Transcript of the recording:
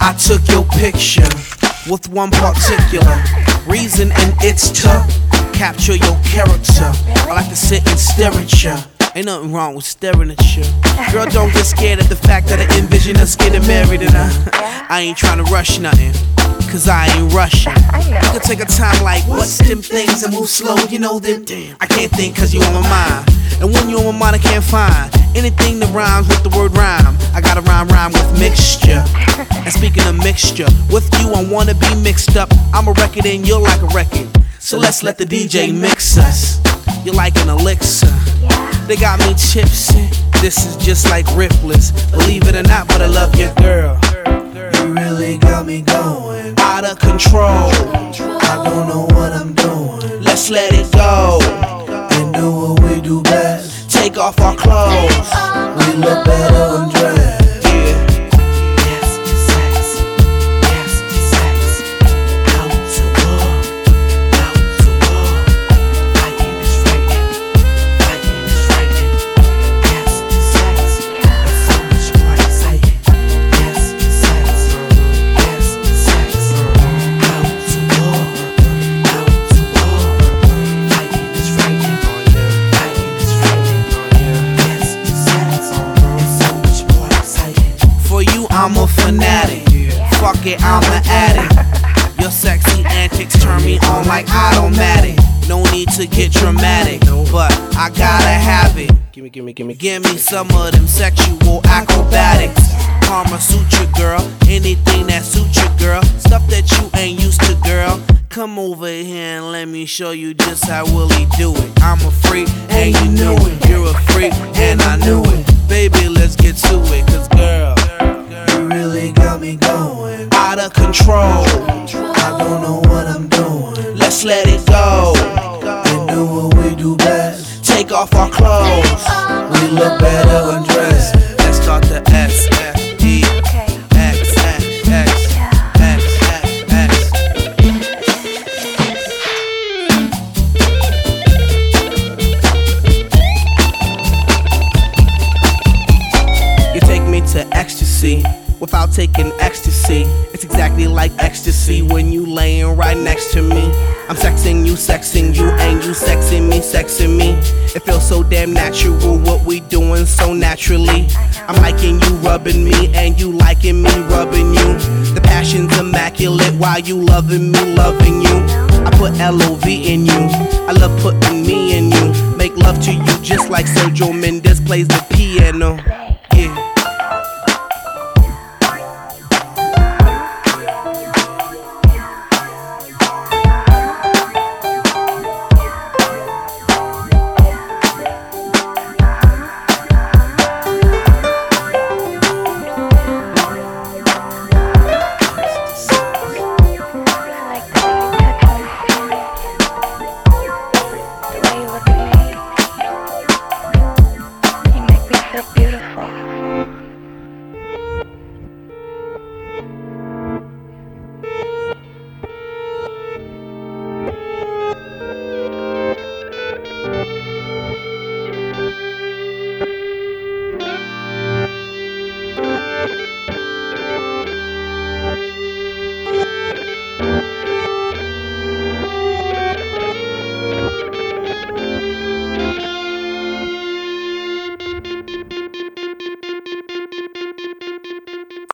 I took your picture with one particular reason, and it's to capture your character. I like to sit and stare at you. Ain't nothing wrong with staring at you. Girl, don't get scared at the fact that I envision us getting married, and I ain't trying to rush nothing, cause I ain't rushing. You can take a time like, what's them things and move slow, you know them. Damn, I can't think cause you on my mind. And when you on my mind, I can't find anything that rhymes with the word rhyme. I gotta rhyme with mixture. And speaking of mixture, with you I wanna be mixed up. I'm a record and you're like a record, so let's let the DJ mix us. You're like an elixir, they got me tipsy. This is just like Ripley's, believe it or not, but I love your girl. You really got me going out of control. I don't know what I'm doing. Let's let it go and do what we do best. Take off our clothes, we look better undressed. I'm a fanatic, fuck it, I'm an addict. Your sexy antics turn me on like automatic. No need to get dramatic, but I gotta have it. Give me some of them sexual acrobatics. Karma Sutra, girl, anything that suits you, girl. Stuff that you ain't used to, girl. Come over here and let me show you just how Willie do it. I'm a freak and you knew it. You're a freak and I knew it. Baby, let's get to it, cause girl, you really got me going out of control. I don't know what I'm doing. Let's let it go and do what we do best. Take off our clothes, we look better undressed. Let's start the S F E X X X X X X. You take me to ecstasy without taking ecstasy. It's exactly like ecstasy when you laying right next to me. I'm sexing you, and you sexing me. It feels so damn natural, what we doing so naturally. I'm liking you rubbing me, and you liking me rubbing you. The passion's immaculate while you loving me, loving you. I put L-O-V in you, I love putting me in you. Make love to you just like Sergio Mendes plays the piano. Yeah. Beautiful.